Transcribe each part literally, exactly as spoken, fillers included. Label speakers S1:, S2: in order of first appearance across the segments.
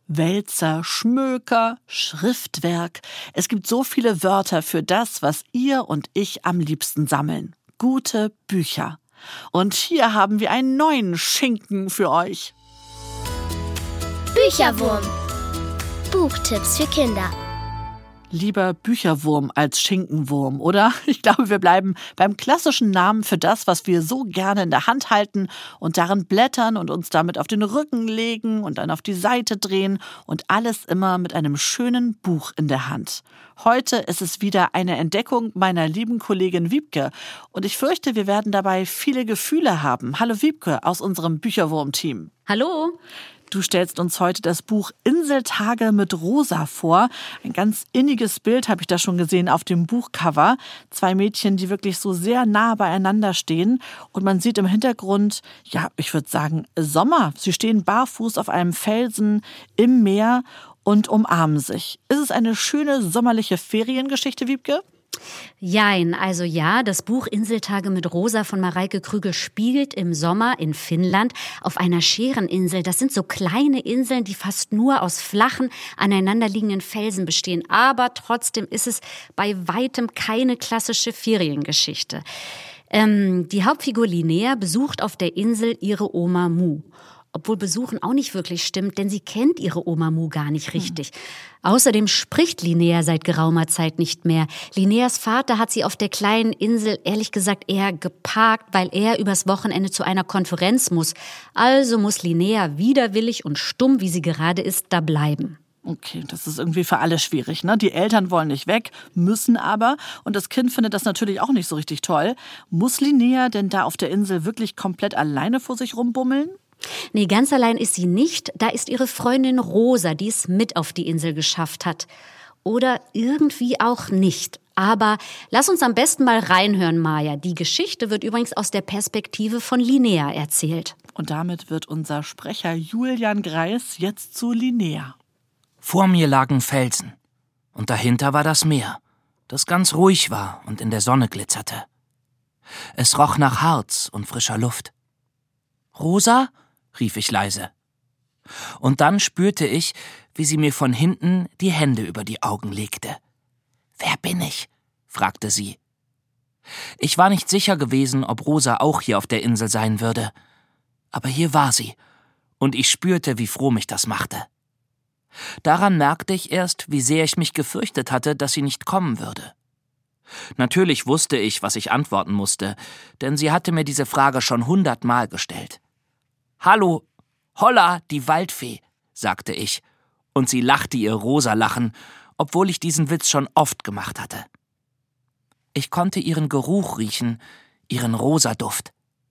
S1: Wälzer, Schmöker, Schriftwerk. Es gibt so viele Wörter für das, was ihr und ich am liebsten sammeln. Gute Bücher. Und hier haben wir einen neuen Schinken für euch.
S2: Bücherwurm. Buchtipps für Kinder.
S1: Lieber Bücherwurm als Schinkenwurm, oder? Ich glaube, wir bleiben beim klassischen Namen für das, was wir so gerne in der Hand halten und darin blättern und uns damit auf den Rücken legen und dann auf die Seite drehen und alles immer mit einem schönen Buch in der Hand. Heute ist es wieder eine Entdeckung meiner lieben Kollegin Wiebke und ich fürchte, wir werden dabei viele Gefühle haben. Hallo Wiebke aus unserem Bücherwurm-Team.
S3: Hallo.
S1: Du stellst uns heute das Buch Inseltage mit Rosa vor. Ein ganz inniges Bild habe ich da schon gesehen auf dem Buchcover. Zwei Mädchen, die wirklich so sehr nah beieinander stehen. Und man sieht im Hintergrund, ja, ich würde sagen, Sommer. Sie stehen barfuß auf einem Felsen im Meer und umarmen sich. Ist es eine schöne sommerliche Feriengeschichte, Wiebke?
S3: Jein, also ja, das Buch Inseltage mit Rosa von Mareike Krügel spielt im Sommer in Finnland auf einer Schäreninsel. Das sind so kleine Inseln, die fast nur aus flachen, aneinanderliegenden Felsen bestehen. Aber trotzdem ist es bei weitem keine klassische Feriengeschichte. Ähm, die Hauptfigur Linnea besucht auf der Insel ihre Oma Mu. Obwohl besuchen auch nicht wirklich stimmt, denn sie kennt ihre Oma Mu gar nicht richtig. Hm. Außerdem spricht Linnea seit geraumer Zeit nicht mehr. Linneas Vater hat sie auf der kleinen Insel ehrlich gesagt eher geparkt, weil er übers Wochenende zu einer Konferenz muss. Also muss Linnea widerwillig und stumm, wie sie gerade ist, da bleiben.
S1: Okay, das ist irgendwie für alle schwierig, ne? Die Eltern wollen nicht weg, müssen aber. Und das Kind findet das natürlich auch nicht so richtig toll. Muss Linnea denn da auf der Insel wirklich komplett alleine vor sich rumbummeln?
S3: Nee, ganz allein ist sie nicht. Da ist ihre Freundin Rosa, die es mit auf die Insel geschafft hat. Oder irgendwie auch nicht. Aber lass uns am besten mal reinhören, Maja. Die Geschichte wird übrigens aus der Perspektive von Linnea erzählt.
S1: Und damit wird unser Sprecher Julian Greis jetzt zu Linnea.
S4: Vor mir lagen Felsen. Und dahinter war das Meer, das ganz ruhig war und in der Sonne glitzerte. Es roch nach Harz und frischer Luft. »Rosa?« rief ich leise. Und dann spürte ich, wie sie mir von hinten die Hände über die Augen legte. »Wer bin ich?« fragte sie. Ich war nicht sicher gewesen, ob Rosa auch hier auf der Insel sein würde. Aber hier war sie, und ich spürte, wie froh mich das machte. Daran merkte ich erst, wie sehr ich mich gefürchtet hatte, dass sie nicht kommen würde. Natürlich wusste ich, was ich antworten musste, denn sie hatte mir diese Frage schon hundertmal gestellt. »Hallo, holla, die Waldfee«, sagte ich, und sie lachte ihr rosa Lachen, obwohl ich diesen Witz schon oft gemacht hatte. Ich konnte ihren Geruch riechen, ihren Rosaduft.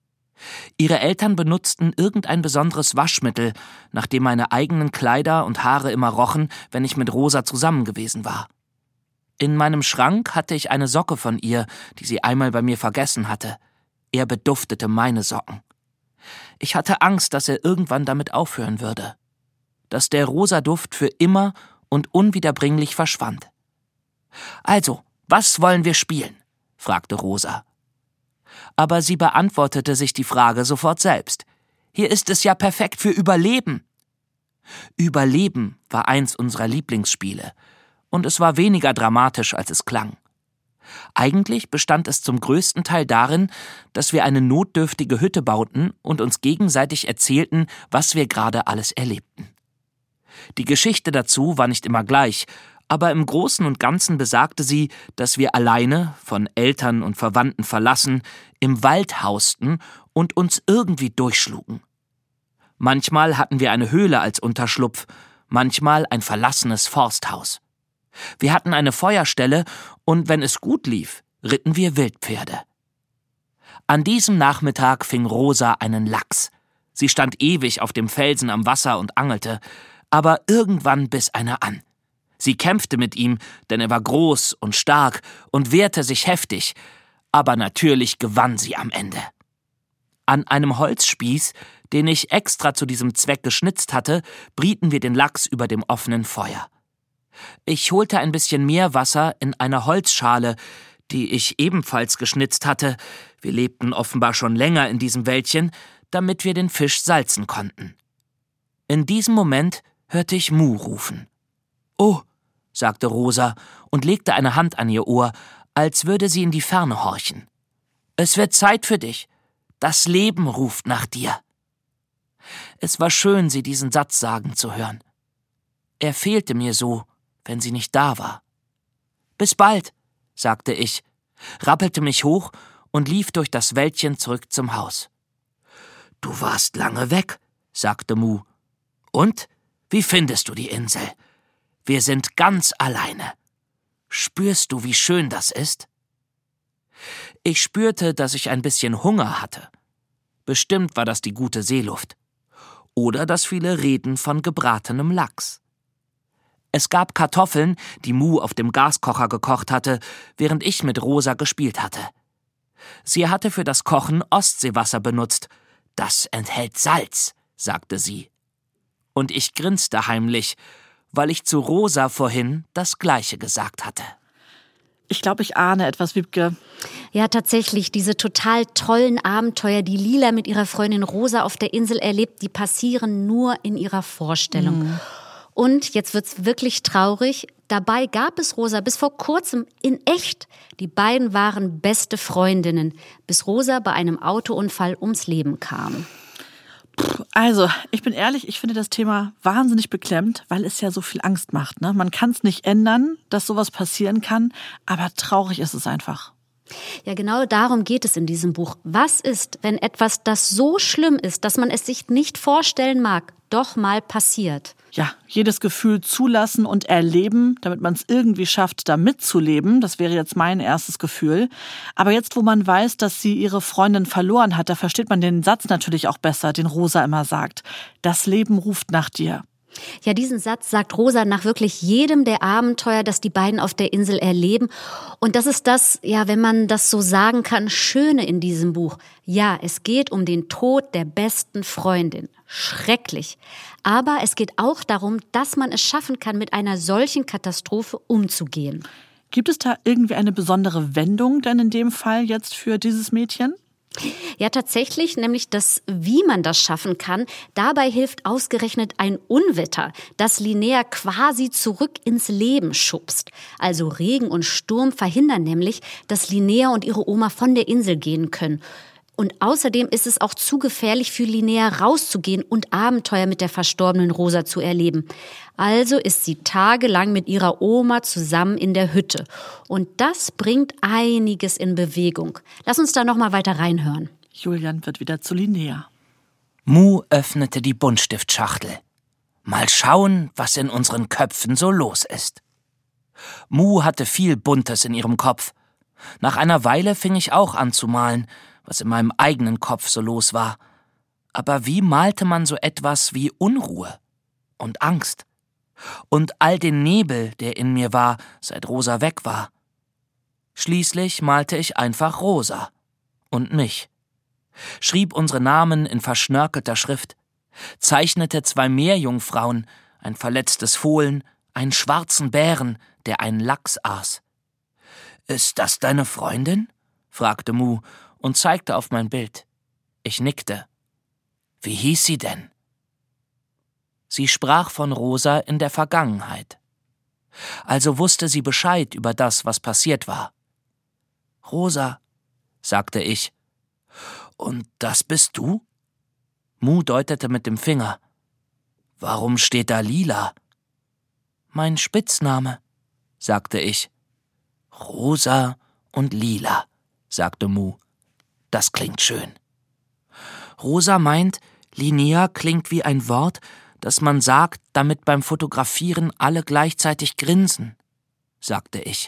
S4: Ihre Eltern benutzten irgendein besonderes Waschmittel, nach dem meine eigenen Kleider und Haare immer rochen, wenn ich mit Rosa zusammen gewesen war. In meinem Schrank hatte ich eine Socke von ihr, die sie einmal bei mir vergessen hatte. Er beduftete meine Socken. Ich hatte Angst, dass er irgendwann damit aufhören würde. Dass der Rosaduft für immer und unwiederbringlich verschwand. »Also, was wollen wir spielen?« fragte Rosa. Aber sie beantwortete sich die Frage sofort selbst. »Hier ist es ja perfekt für Überleben.« Überleben war eins unserer Lieblingsspiele. Und es war weniger dramatisch, als es klang. Eigentlich bestand es zum größten Teil darin, dass wir eine notdürftige Hütte bauten und uns gegenseitig erzählten, was wir gerade alles erlebten. Die Geschichte dazu war nicht immer gleich, aber im Großen und Ganzen besagte sie, dass wir alleine, von Eltern und Verwandten verlassen, im Wald hausten und uns irgendwie durchschlugen. Manchmal hatten wir eine Höhle als Unterschlupf, manchmal ein verlassenes Forsthaus. Wir hatten eine Feuerstelle und wenn es gut lief, ritten wir Wildpferde. An diesem Nachmittag fing Rosa einen Lachs. Sie stand ewig auf dem Felsen am Wasser und angelte, aber irgendwann biss einer an. Sie kämpfte mit ihm, denn er war groß und stark und wehrte sich heftig, aber natürlich gewann sie am Ende. An einem Holzspieß, den ich extra zu diesem Zweck geschnitzt hatte, brieten wir den Lachs über dem offenen Feuer. Ich holte ein bisschen Meerwasser in einer Holzschale, die ich ebenfalls geschnitzt hatte, wir lebten offenbar schon länger in diesem Wäldchen, damit wir den Fisch salzen konnten. In diesem Moment hörte ich Mu rufen. »Oh«, sagte Rosa und legte eine Hand an ihr Ohr, als würde sie in die Ferne horchen. »Es wird Zeit für dich. Das Leben ruft nach dir.« Es war schön, sie diesen Satz sagen zu hören. Er fehlte mir so, wenn sie nicht da war. »Bis bald«, sagte ich, rappelte mich hoch und lief durch das Wäldchen zurück zum Haus. »Du warst lange weg«, sagte Mu. »Und, wie findest du die Insel? Wir sind ganz alleine. Spürst du, wie schön das ist?« Ich spürte, dass ich ein bisschen Hunger hatte. Bestimmt war das die gute Seeluft. Oder das viele Reden von gebratenem Lachs. Es gab Kartoffeln, die Mu auf dem Gaskocher gekocht hatte, während ich mit Rosa gespielt hatte. Sie hatte für das Kochen Ostseewasser benutzt. »Das enthält Salz«, sagte sie. Und ich grinste heimlich, weil ich zu Rosa vorhin das Gleiche gesagt hatte.
S1: Ich glaube, ich ahne etwas, Wiebke.
S3: Ja, tatsächlich, diese total tollen Abenteuer, die Lila mit ihrer Freundin Rosa auf der Insel erlebt, die passieren nur in ihrer Vorstellung. Mhm. Und jetzt wird's wirklich traurig. Dabei gab es Rosa bis vor kurzem in echt. Die beiden waren beste Freundinnen, bis Rosa bei einem Autounfall ums Leben kam.
S1: Also, ich bin ehrlich, ich finde das Thema wahnsinnig beklemmt, weil es ja so viel Angst macht. Ne? Man kann es nicht ändern, dass sowas passieren kann, aber traurig ist es einfach.
S3: Ja, genau darum geht es in diesem Buch. Was ist, wenn etwas, das so schlimm ist, dass man es sich nicht vorstellen mag, doch mal passiert?
S1: Ja, jedes Gefühl zulassen und erleben, damit man es irgendwie schafft, da mitzuleben. Das wäre jetzt mein erstes Gefühl. Aber jetzt, wo man weiß, dass sie ihre Freundin verloren hat, da versteht man den Satz natürlich auch besser, den Rosa immer sagt. Das Leben ruft nach dir.
S3: Ja, diesen Satz sagt Rosa nach wirklich jedem der Abenteuer, das die beiden auf der Insel erleben. Und das ist das, ja, wenn man das so sagen kann, Schöne in diesem Buch. Ja, es geht um den Tod der besten Freundin. Schrecklich. Aber es geht auch darum, dass man es schaffen kann, mit einer solchen Katastrophe umzugehen.
S1: Gibt es da irgendwie eine besondere Wendung denn in dem Fall jetzt für dieses Mädchen?
S3: Ja, tatsächlich, nämlich das, wie man das schaffen kann. Dabei hilft ausgerechnet ein Unwetter, das Linnea quasi zurück ins Leben schubst. Also Regen und Sturm verhindern nämlich, dass Linnea und ihre Oma von der Insel gehen können. Und außerdem ist es auch zu gefährlich für Linnea rauszugehen und Abenteuer mit der verstorbenen Rosa zu erleben. Also ist sie tagelang mit ihrer Oma zusammen in der Hütte. Und das bringt einiges in Bewegung. Lass uns da noch mal weiter reinhören.
S1: Julian wird wieder zu Linnea.
S4: Mu öffnete die Buntstiftschachtel. Mal schauen, was in unseren Köpfen so los ist. Mu hatte viel Buntes in ihrem Kopf. Nach einer Weile fing ich auch an zu malen, was in meinem eigenen Kopf so los war. Aber wie malte man so etwas wie Unruhe und Angst? Und all den Nebel, der in mir war, seit Rosa weg war. Schließlich malte ich einfach Rosa und mich, schrieb unsere Namen in verschnörkelter Schrift, zeichnete zwei Meerjungfrauen, ein verletztes Fohlen, einen schwarzen Bären, der einen Lachs aß. »Ist das deine Freundin?« fragte Mu und zeigte auf mein Bild. Ich nickte. »Wie hieß sie denn?« Sie sprach von Rosa in der Vergangenheit. Also wusste sie Bescheid über das, was passiert war. »Rosa«, sagte ich. »Und das bist du?« Mu deutete mit dem Finger. »Warum steht da Lila?« »Mein Spitzname«, sagte ich. »Rosa und Lila«, sagte Mu. »Das klingt schön.« Rosa meint, Linnea klingt wie ein Wort, das man sagt, damit beim Fotografieren alle gleichzeitig grinsen, sagte ich.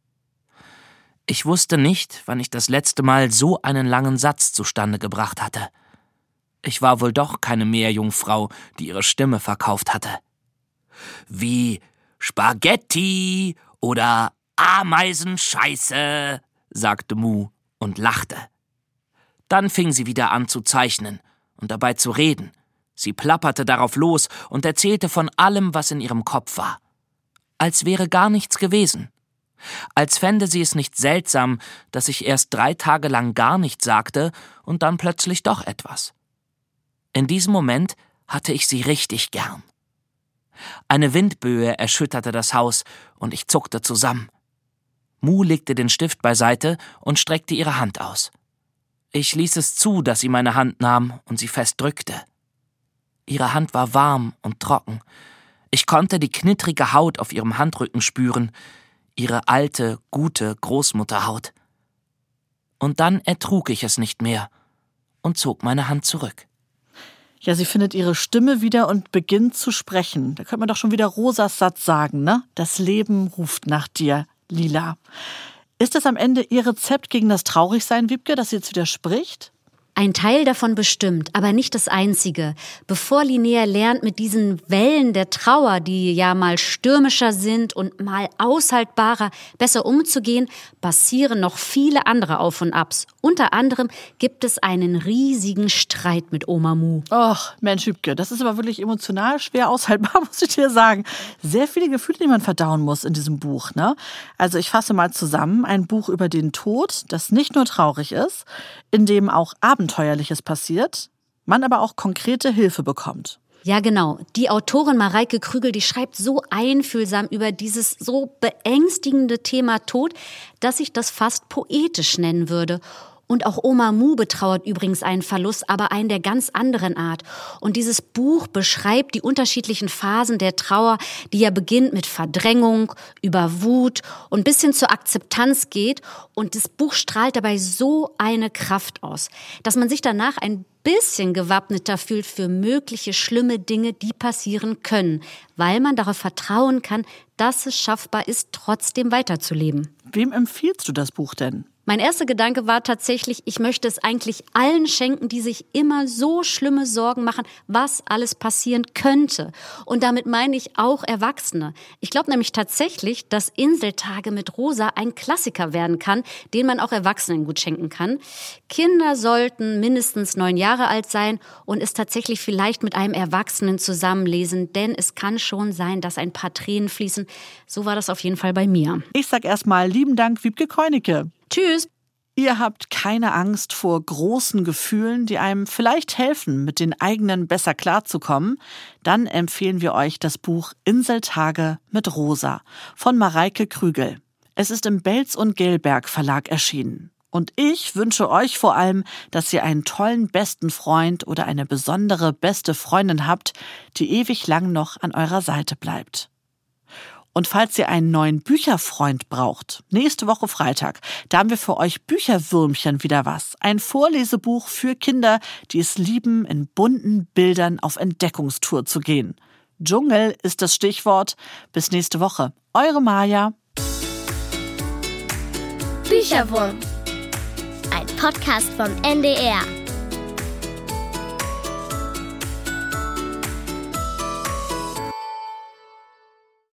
S4: Ich wusste nicht, wann ich das letzte Mal so einen langen Satz zustande gebracht hatte. Ich war wohl doch keine Meerjungfrau, die ihre Stimme verkauft hatte. Wie Spaghetti oder Ameisenscheiße, sagte Mu und lachte. Dann fing sie wieder an zu zeichnen und dabei zu reden. Sie plapperte darauf los und erzählte von allem, was in ihrem Kopf war. Als wäre gar nichts gewesen. Als fände sie es nicht seltsam, dass ich erst drei Tage lang gar nichts sagte und dann plötzlich doch etwas. In diesem Moment hatte ich sie richtig gern. Eine Windböe erschütterte das Haus und ich zuckte zusammen. Mu legte den Stift beiseite und streckte ihre Hand aus. Ich ließ es zu, dass sie meine Hand nahm und sie fest drückte. Ihre Hand war warm und trocken. Ich konnte die knittrige Haut auf ihrem Handrücken spüren, ihre alte, gute Großmutterhaut. Und dann ertrug ich es nicht mehr und zog meine Hand zurück.
S1: Ja, sie findet ihre Stimme wieder und beginnt zu sprechen. Da könnte man doch schon wieder Rosas Satz sagen, ne? Das Leben ruft nach dir, Lila. Ist das am Ende ihr Rezept gegen das Traurigsein, Wiebke, dass sie jetzt wieder spricht?
S3: Ein Teil davon bestimmt, aber nicht das einzige. Bevor Linnea lernt, mit diesen Wellen der Trauer, die ja mal stürmischer sind und mal aushaltbarer, besser umzugehen, passieren noch viele andere Auf und Abs. Unter anderem gibt es einen riesigen Streit mit Oma Mu.
S1: Och, Mensch, Wiebke, das ist aber wirklich emotional schwer aushaltbar, muss ich dir sagen. Sehr viele Gefühle, die man verdauen muss in diesem Buch, ne? Also ich fasse mal zusammen, ein Buch über den Tod, das nicht nur traurig ist, in dem auch Abenteuerliches passiert, man aber auch konkrete Hilfe bekommt.
S3: Ja, genau. Die Autorin Mareike Krügel, die schreibt so einfühlsam über dieses so beängstigende Thema Tod, dass ich das fast poetisch nennen würde. Und auch Oma Mu betrauert übrigens einen Verlust, aber einen der ganz anderen Art. Und dieses Buch beschreibt die unterschiedlichen Phasen der Trauer, die ja beginnt mit Verdrängung, über Wut und bis hin zur Akzeptanz geht. Und das Buch strahlt dabei so eine Kraft aus, dass man sich danach ein bisschen gewappneter fühlt für mögliche schlimme Dinge, die passieren können, weil man darauf vertrauen kann, dass es schaffbar ist, trotzdem weiterzuleben.
S1: Wem empfiehlst du das Buch denn?
S3: Mein erster Gedanke war tatsächlich, ich möchte es eigentlich allen schenken, die sich immer so schlimme Sorgen machen, was alles passieren könnte. Und damit meine ich auch Erwachsene. Ich glaube nämlich tatsächlich, dass Inseltage mit Rosa ein Klassiker werden kann, den man auch Erwachsenen gut schenken kann. Kinder sollten mindestens neun Jahre alt sein und es tatsächlich vielleicht mit einem Erwachsenen zusammenlesen, denn es kann schon sein, dass ein paar Tränen fließen. So war das auf jeden Fall bei mir.
S1: Ich sag erstmal lieben Dank, Wiebke Keunecke.
S3: Tschüss.
S1: Ihr habt keine Angst vor großen Gefühlen, die einem vielleicht helfen, mit den eigenen besser klarzukommen. Dann empfehlen wir euch das Buch Inseltage mit Rosa von Mareike Krügel. Es ist im Belz und Gelberg Verlag erschienen. Und ich wünsche euch vor allem, dass ihr einen tollen besten Freund oder eine besondere beste Freundin habt, die ewig lang noch an eurer Seite bleibt. Und falls ihr einen neuen Bücherfreund braucht, nächste Woche Freitag, da haben wir für euch Bücherwürmchen wieder was. Ein Vorlesebuch für Kinder, die es lieben, in bunten Bildern auf Entdeckungstour zu gehen. Dschungel ist das Stichwort. Bis nächste Woche. Eure Maja.
S2: Bücherwurm. Ein Podcast vom N D R.